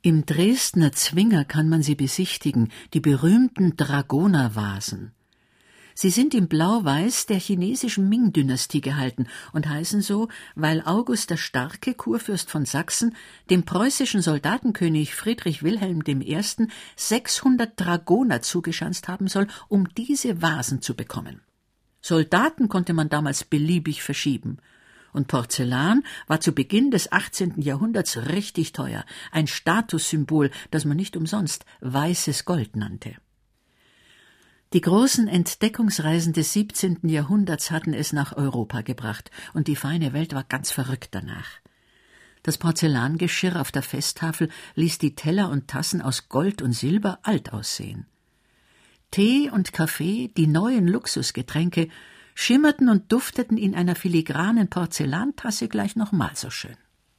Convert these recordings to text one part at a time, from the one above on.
Im Dresdner Zwinger kann man sie besichtigen, die berühmten Dragonervasen. Sie sind in Blau-Weiß der chinesischen Ming-Dynastie gehalten und heißen so, weil August der Starke, Kurfürst von Sachsen, dem preußischen Soldatenkönig Friedrich Wilhelm I. 600 Dragoner zugeschanzt haben soll, um diese Vasen zu bekommen. Soldaten konnte man damals beliebig verschieben. Und Porzellan war zu Beginn des 18. Jahrhunderts richtig teuer, ein Statussymbol, das man nicht umsonst weißes Gold nannte. Die großen Entdeckungsreisen des 17. Jahrhunderts hatten es nach Europa gebracht, und die feine Welt war ganz verrückt danach. Das Porzellangeschirr auf der Festtafel ließ die Teller und Tassen aus Gold und Silber alt aussehen. Tee und Kaffee, die neuen Luxusgetränke, schimmerten und dufteten in einer filigranen Porzellantasse gleich nochmal so schön.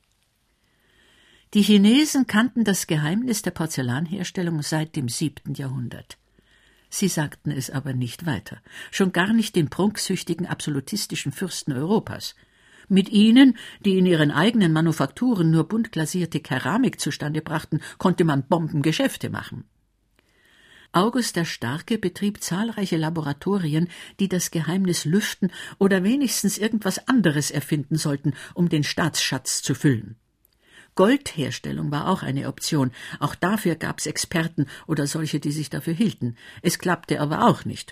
Die Chinesen kannten das Geheimnis der Porzellanherstellung seit dem 7. Jahrhundert. Sie sagten es aber nicht weiter, schon gar nicht den prunksüchtigen absolutistischen Fürsten Europas. Mit ihnen, die in ihren eigenen Manufakturen nur bunt glasierte Keramik zustande brachten, konnte man Bombengeschäfte machen. August der Starke betrieb zahlreiche Laboratorien, die das Geheimnis lüften oder wenigstens irgendwas anderes erfinden sollten, um den Staatsschatz zu füllen. Goldherstellung war auch eine Option, auch dafür gab's Experten oder solche, die sich dafür hielten. Es klappte aber auch nicht.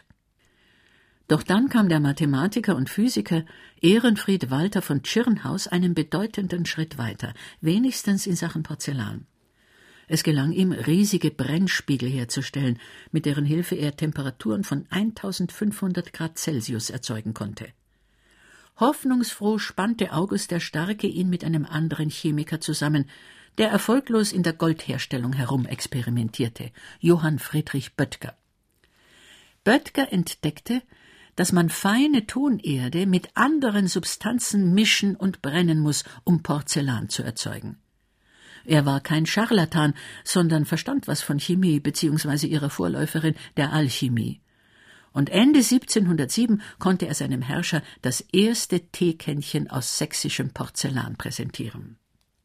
Doch dann kam der Mathematiker und Physiker Ehrenfried Walter von Tschirnhaus einen bedeutenden Schritt weiter, wenigstens in Sachen Porzellan. Es gelang ihm, riesige Brennspiegel herzustellen, mit deren Hilfe er Temperaturen von 1500 Grad Celsius erzeugen konnte. Hoffnungsfroh spannte August der Starke ihn mit einem anderen Chemiker zusammen, der erfolglos in der Goldherstellung herumexperimentierte, Johann Friedrich Böttger. Böttger entdeckte, dass man feine Tonerde mit anderen Substanzen mischen und brennen muss, um Porzellan zu erzeugen. Er war kein Scharlatan, sondern verstand was von Chemie bzw. ihrer Vorläuferin, der Alchemie. Und Ende 1707 konnte er seinem Herrscher das erste Teekännchen aus sächsischem Porzellan präsentieren.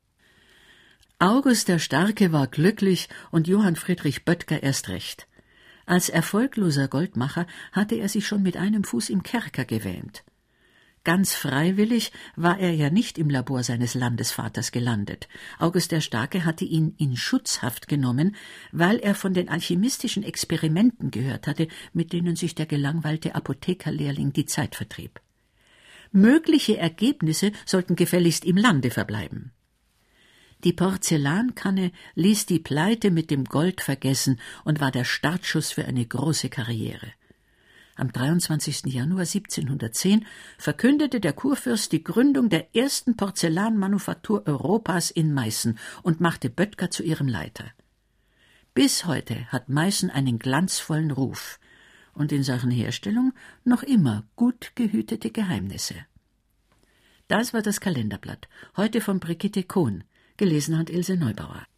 August der Starke war glücklich und Johann Friedrich Böttger erst recht. Als erfolgloser Goldmacher hatte er sich schon mit einem Fuß im Kerker gewähnt. Ganz freiwillig war er ja nicht im Labor seines Landesvaters gelandet. August der Starke hatte ihn in Schutzhaft genommen, weil er von den alchemistischen Experimenten gehört hatte, mit denen sich der gelangweilte Apothekerlehrling die Zeit vertrieb. Mögliche Ergebnisse sollten gefälligst im Lande verbleiben. Die Porzellankanne ließ die Pleite mit dem Gold vergessen und war der Startschuss für eine große Karriere. Am 23. Januar 1710 verkündete der Kurfürst die Gründung der ersten Porzellanmanufaktur Europas in Meißen und machte Böttger zu ihrem Leiter. Bis heute hat Meißen einen glanzvollen Ruf und in Sachen Herstellung noch immer gut gehütete Geheimnisse. Das war das Kalenderblatt, heute von Brigitte Kohn, gelesen hat Ilse Neubauer.